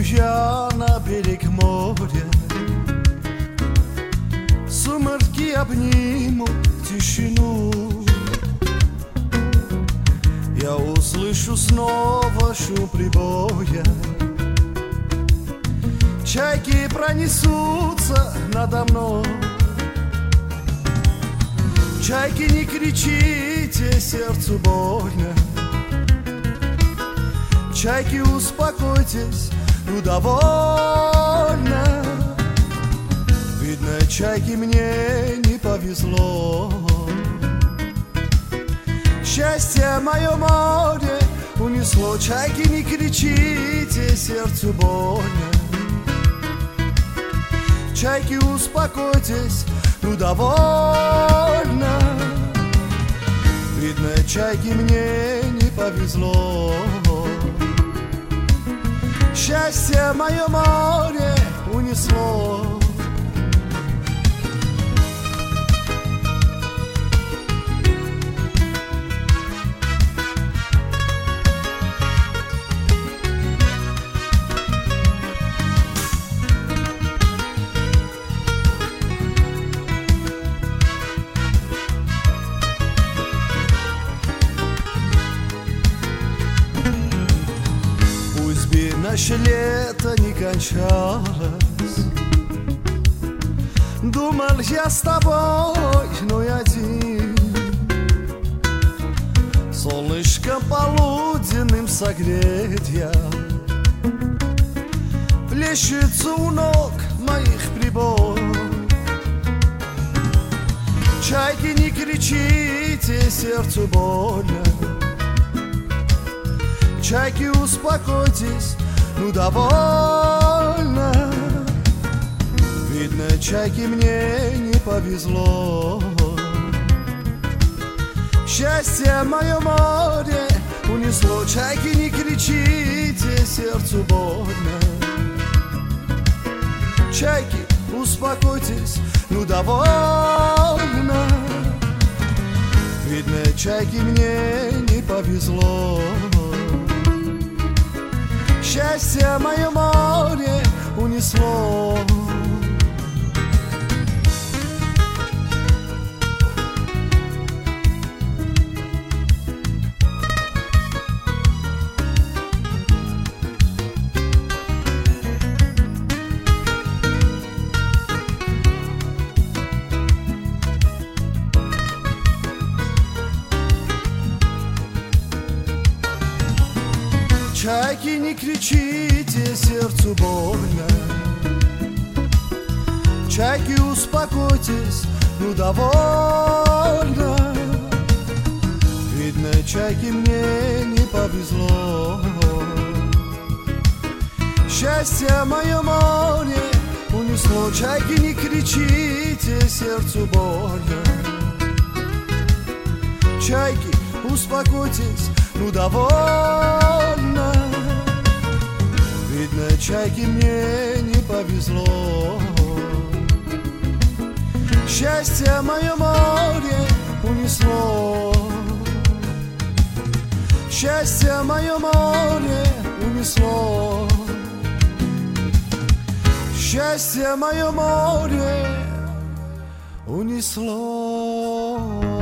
я на берег моря, сумерки обнимут тишину. Я услышу снова шум прибоя, чайки пронесутся надо мной. Чайки, не кричите, сердцу больно. Чайки, успокойтесь, ну довольно. Видно, чайки, мне не повезло. Счастье мое море унесло. Чайки, не кричите, сердцу больно. Чайки, успокойтесь, ну довольно. Видно, чайки, мне не повезло. Счастье мое море унесло. Наше лето не кончалось. Думал я с тобой, но я один. Солнышком полуденным согреть я. Плещется у ног моих прибой. Чайки, не кричите, сердцу больно. Чайки, успокойтесь, ну довольно. Видно, чайки, мне не повезло. Счастье мое море унесло. Чайки, не кричите, сердцу больно. Чайки, успокойтесь, ну довольно. Видно, чайки, мне не повезло. Счастье мое море унесло. Чайки, не кричите, сердцу больно. Чайки, успокойтесь, ну довольно. Видно, чайки, мне не повезло. Счастье мое море унесло. Чайки, не кричите, сердцу больно. Чайки, успокойтесь, ну довольно. Видно, чайки, мне не повезло. Счастье мое море унесло. Счастье мое море унесло. Счастье мое море унесло.